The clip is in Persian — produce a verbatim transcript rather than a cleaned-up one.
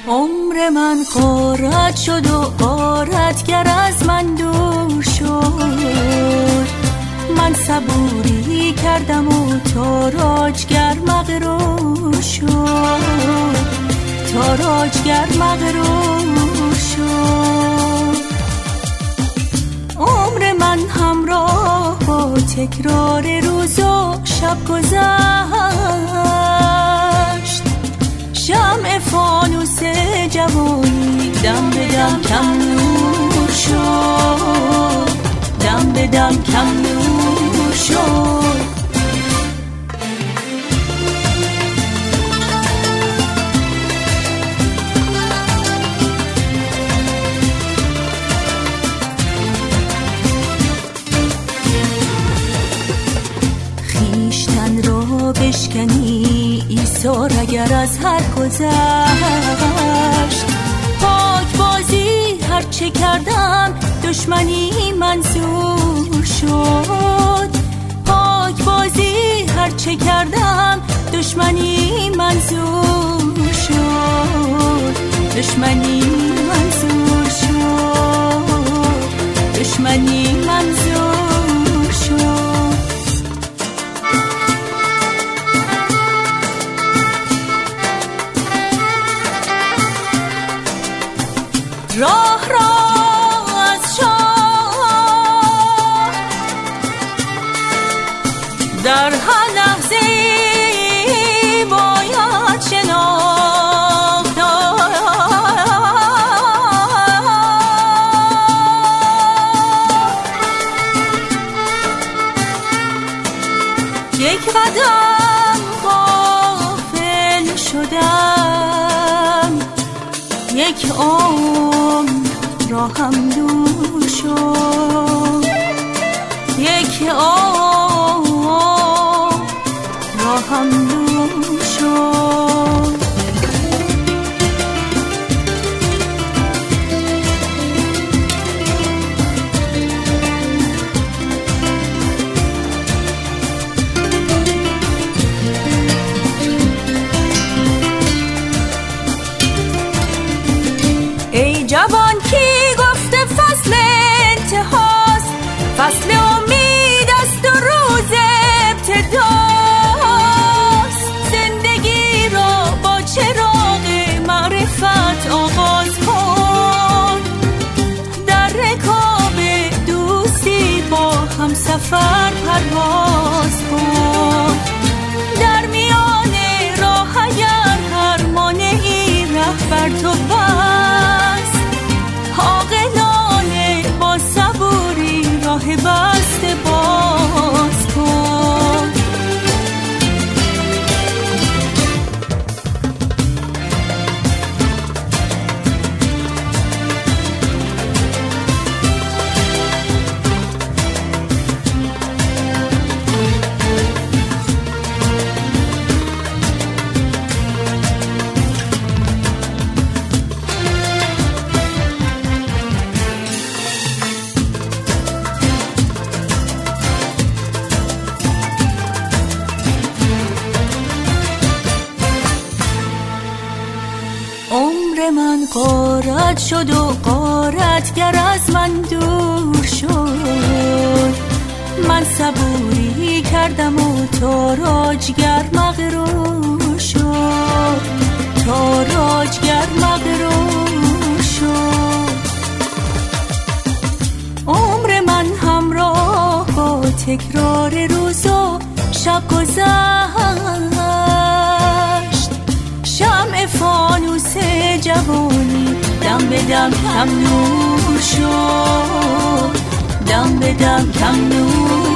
عمر من غارت شد و غارتگر از من دور شد. من صبوری کردم و تاراجگر مغرور شد. تاراجگر مغرور شد. عمر من همراه با تکرار روز و شب گذشت. شمع فانوس جوانی دم به دم کم نور شد. دم به دم کم نور شد. خیشتن را بشکنی ایثار اگر از هر گذشت. پاک بازی هر چه کردم دشمنی منظور شد. پاک بازی هر چه کردم دشمنی منظور شد. دشمنی منظور شد. دشمنی منظور شد. راه را از شاه در هر لحظه باید شناخت. یک قدم غافل شدم، یک عمر راهم دور شد. یک عمر راهم دور شد. ای جوان کی گفته فصل انتهاست؟ فصل امید است و روز ابتداست. زندگی را با چراغ معرفت آغاز کن. در رکاب دوستی با هم سفر پرواز کن. در میان راه اگر هر مانعی رهبر تو بست، عاقلانه با صبوری راه بسته باز کن. عمر من غارت شد و غارتگر از من دور شد. من صبوری کردم و تاراجگر مغرور شد. تاراجگر مغرور شد. عمر من همراه با تکرار روز و شب گذشت. شمع فانوس جوانی دم به دم کم نور شد. دم به دم کم نور